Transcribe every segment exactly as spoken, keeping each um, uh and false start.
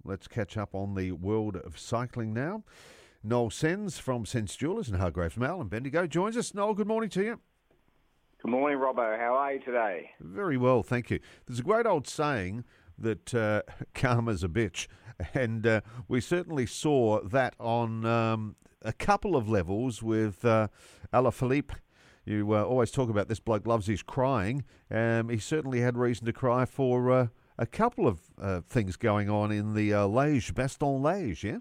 Let's catch up on the world of cycling now. Noel Sens from Sens Jewellers in Hargreaves Mall and Bendigo joins us. Noel, good morning to you. Good morning, Robbo. How are you today? Very well, thank you. There's a great old saying that uh, karma's a bitch, and uh, we certainly saw that on um, a couple of levels with uh, Alaphilippe. You uh, always talk about this bloke loves his crying. Um, he certainly had reason to cry for uh, a couple of uh, things going on in the uh, Liège, Bastogne Liège, yeah?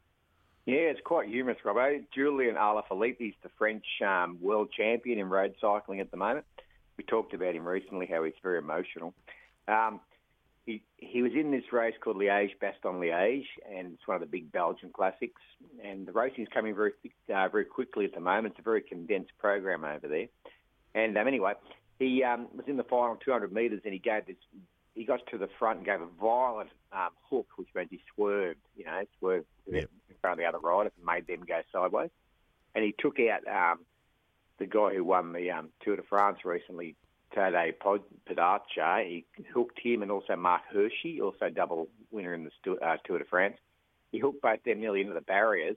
Yeah, it's quite humorous, Robbo. Julian Alaphilippe, he's the French um, world champion in road cycling at the moment. We talked about him recently, how he's very emotional. Um, he he was in this race called Liège, Bastogne Liège, and it's one of the big Belgian classics. And the racing's coming very uh, very quickly at the moment. It's a very condensed program over there. And um, anyway, he um, was in the final two hundred metres, and he gave this. He got to the front and gave a violent um, hook, which means he swerved. You know, swerved Yep. in front of the other riders and made them go sideways. And he took out um, the guy who won the um, Tour de France recently, Tadej Pogačar. He hooked him, and also Mark Hirschi, also double winner in the Stu- uh, Tour de France. He hooked both them nearly into the barriers,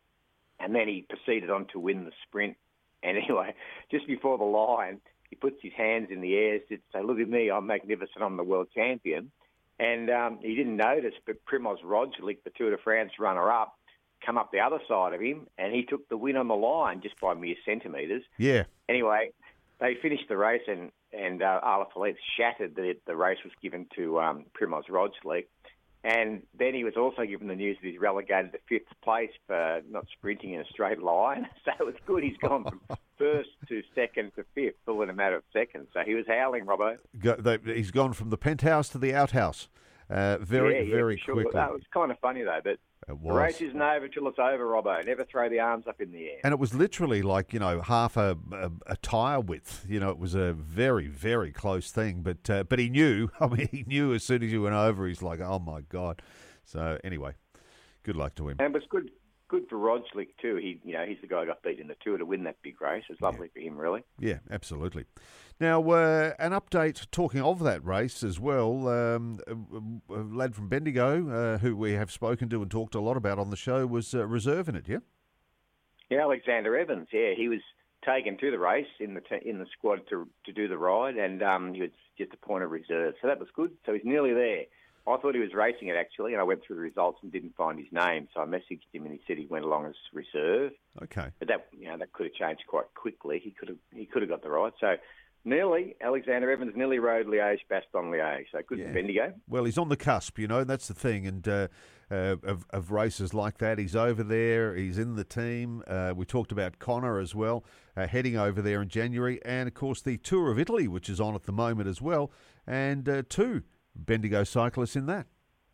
and then he proceeded on to win the sprint. And anyway, just before the line, he puts his hands in the air to say, "Look at me, I'm magnificent, I'm the world champion." And um, he didn't notice, but Primoz Roglic, the Tour de France runner-up, come up the other side of him, and he took the win on the line just by mere centimetres. Yeah. Anyway, they finished the race, and, and uh, Alaphilippe shattered that the race was given to um, Primoz Roglic. And then he was also given the news that he's relegated to fifth place for not sprinting in a straight line. So it's good he's gone from first to second to fifth, all in a matter of seconds. So he was howling, Robbo. Go, they, he's gone from the penthouse to the outhouse uh, very, yeah, yeah, very sure. quickly. That was kind of funny, though, but It the was. race isn't over till it's over, Robbo. Never throw the arms up in the air. And it was literally like, you know, half a, a, a tyre width. You know, it was a very, very close thing. But uh, but he knew. I mean, he knew as soon as you went over, he's like, oh, my God. So, anyway, good luck to him. And it was good good for Roglic, too. He, you know, he's the guy who got beat in the Tour to win that big race. It's lovely yeah. for him, really. Yeah, absolutely. Now, uh, an update, talking of that race as well, um, a, a lad from Bendigo, uh, who we have spoken to and talked a lot about on the show, was uh, reserving it, yeah? Yeah, Alexander Evans, yeah. He was taken to the race in the t- in the squad to to do the ride, and um, he was just a point of reserve. So that was good. So he's nearly there. I thought he was racing it, actually, and I went through the results and didn't find his name. So I messaged him, and he said he went along as reserve. Okay. But that, you know, that could have changed quite quickly. He could have he could have got the ride. So nearly, Alexander Evans nearly rode Liège, Bastogne Liège. So good yeah. for Bendigo. Well, he's on the cusp, you know, that's the thing. And uh, uh, of, of races like that, he's over there, he's in the team. Uh, we talked about Connor as well, uh, heading over there in January. And, of course, the Tour of Italy, which is on at the moment as well. And uh, two Bendigo cyclists in that.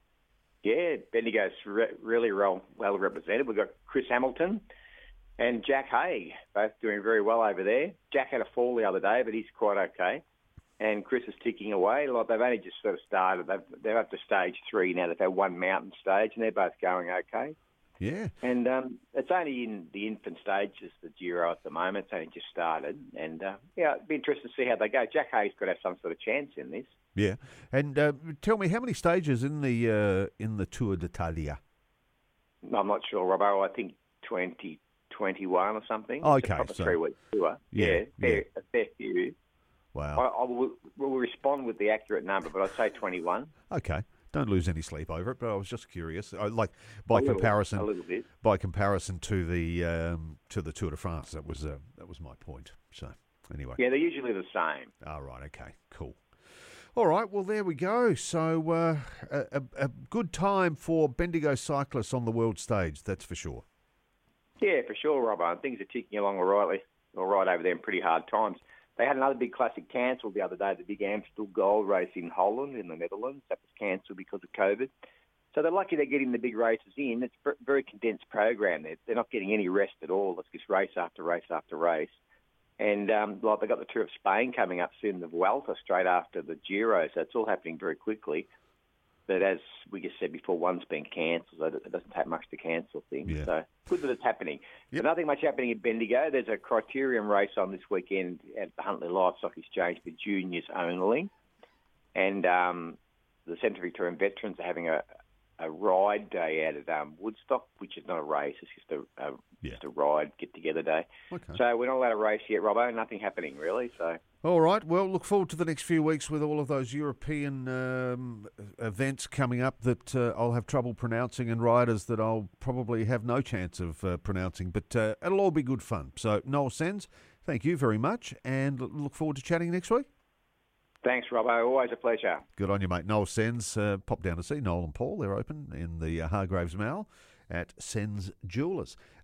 Yeah, Bendigo's re- really well, well represented. We've got Chris Hamilton and Jack Haig, both doing very well over there. Jack had a fall the other day, but he's quite okay. And Chris is ticking away. Like, they've only just sort of started. They've, they're up to stage three now. They've had one mountain stage, and they're both going okay. Yeah. And um, it's only in the infant stages, the Giro at the moment. It's only just started. And, uh, yeah, it'd be interesting to see how they go. Jack Haig's got to have some sort of chance in this. Yeah. And uh, tell me, how many stages in the uh, in the Tour d'Italia? I'm not sure, Robbo. I think twenty, twenty-one or something. Okay. It's a so, three-week tour. Yeah. Yeah, fair, yeah. a fair few. Wow. I, I will, will respond with the accurate number, but I'd say twenty-one. Okay. Don't lose any sleep over it, but I was just curious. I, like by a little, comparison, a little bit. by comparison to the um, to the Tour de France, that was uh, that was my point. So anyway, yeah, they're usually the same. All right, okay, cool. All right, well there we go. So uh, a, a, a good time for Bendigo cyclists on the world stage, that's for sure. Yeah, for sure, Robbo. Things are ticking along all right, all right over there in pretty hard times. They had another big classic cancelled the other day, the big Amstel Gold Race in Holland, in the Netherlands. That was cancelled because of COVID. So they're lucky they're getting the big races in. It's a very condensed program. They're, they're not getting any rest at all. It's just race after race after race. And um, like they've got the Tour of Spain coming up soon, the Vuelta straight after the Giro. So it's all happening very quickly. But as we just said before, one's been cancelled, so it doesn't take much to cancel things. Yeah. So good that it's happening. Yep. But nothing much happening in Bendigo. There's a criterium race on this weekend at the Huntley Livestock Exchange for juniors only. And um, the Centre Victorian Veterans are having a, a ride day out at um, Woodstock, which is not a race. It's just a, a Yeah. just a ride get together day. Okay. So we're not allowed to race yet, Robbo. Nothing happening really. So All right. Well, look forward to the next few weeks with all of those European um, events coming up that uh, I'll have trouble pronouncing and riders that I'll probably have no chance of uh, pronouncing. But uh, it'll all be good fun. So, Noel Sens, thank you very much, and look forward to chatting next week. thanks, Robbo. Always a pleasure. Good on you, mate. Noel Sens, uh, pop down to see Noel and Paul. They're open in the uh, Hargraves Mall at Sens Jewellers.